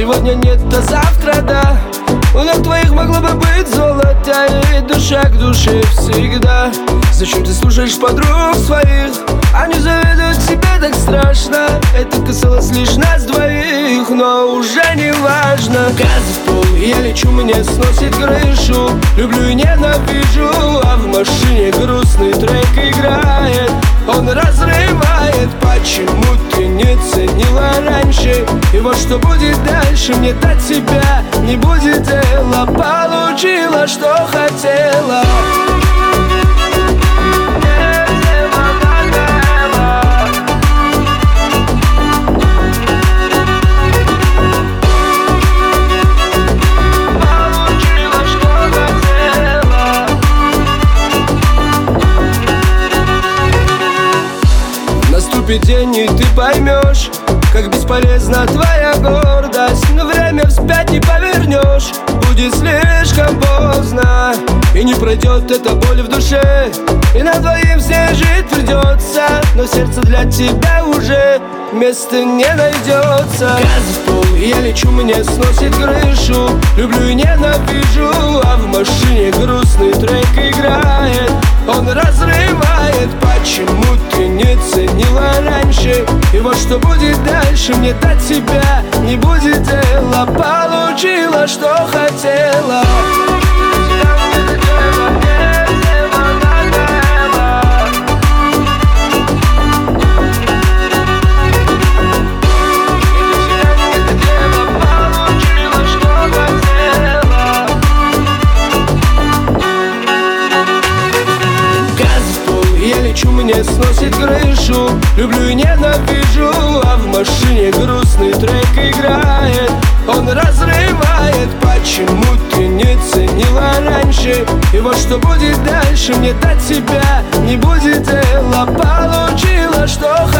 Сегодня нет, а завтра да. У ног твоих могло бы быть золото, и душа к душе всегда. Зачем ты слушаешь подруг своих? Они завидуют тебе так страшно. Это касалось лишь нас двоих, но уже не важно. Газ в пол, я лечу, мне сносит крышу. Люблю и ненавижу, а в машине грустный трек играет. Он разрывает, почему ты не ценила раньше? И вот что будет дальше, мне до тебя не будет дела. Получила, что хотела. Наступит день, и ты поймешь, как бесполезна твоя гордость. Но время вспять не повернешь, будет слишком поздно. И не пройдет эта боль в душе, и на двоим все жить придется. Но сердце для тебя уже места не найдется. Газ в пол, я лечу, мне сносит крышу. Люблю и ненавижу, а в машине грустный трек играет. Он разрывает, почему ты не ценила раньше? И вот что будет дальше, мне до тебя не будет дела. Получила, что хотела. Я лечу, мне сносит крышу. Люблю и ненавижу, а в машине грустный трек играет. Он разрывает, почему ты не ценила раньше? И вот что будет дальше, мне до тебя не будет дела. Получила, что